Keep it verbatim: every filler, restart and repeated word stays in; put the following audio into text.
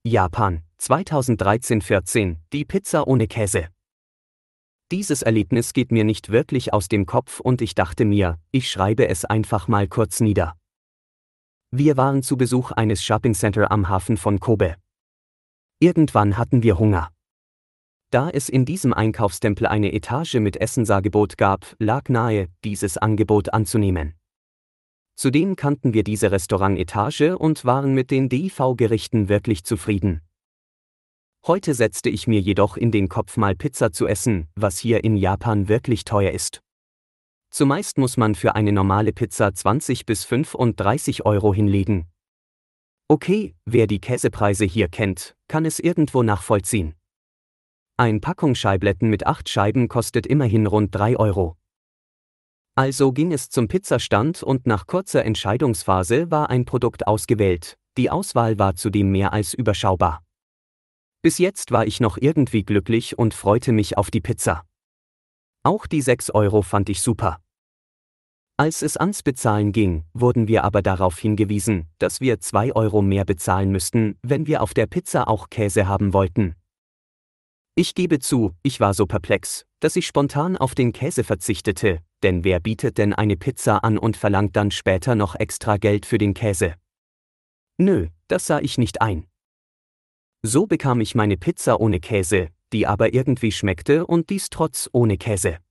Japan, zweitausenddreizehn vierzehn, die Pizza ohne Käse. Dieses Erlebnis geht mir nicht wirklich aus dem Kopf und ich dachte mir, ich schreibe es einfach mal kurz nieder. Wir waren zu Besuch eines Shoppingcenter am Hafen von Kobe. Irgendwann hatten wir Hunger. Da es in diesem Einkaufstempel eine Etage mit Essensangebot gab, lag nahe, dieses Angebot anzunehmen. Zudem kannten wir diese Restaurantetage und waren mit den D V-Gerichten wirklich zufrieden. Heute setzte ich mir jedoch in den Kopf, mal Pizza zu essen, was hier in Japan wirklich teuer ist. Zumeist muss man für eine normale Pizza zwanzig bis fünfunddreißig Euro hinlegen. Okay, wer die Käsepreise hier kennt, kann es irgendwo nachvollziehen. Ein Packung Scheibletten mit acht Scheiben kostet immerhin rund drei Euro. Also ging es zum Pizzastand und nach kurzer Entscheidungsphase war ein Produkt ausgewählt, die Auswahl war zudem mehr als überschaubar. Bis jetzt war ich noch irgendwie glücklich und freute mich auf die Pizza. Auch die sechs Euro fand ich super. Als es ans Bezahlen ging, wurden wir aber darauf hingewiesen, dass wir zwei Euro mehr bezahlen müssten, wenn wir auf der Pizza auch Käse haben wollten. Ich gebe zu, ich war so perplex, dass ich spontan auf den Käse verzichtete, denn wer bietet denn eine Pizza an und verlangt dann später noch extra Geld für den Käse? Nö, das sah ich nicht ein. So bekam ich meine Pizza ohne Käse, die aber irgendwie schmeckte und dies trotz ohne Käse.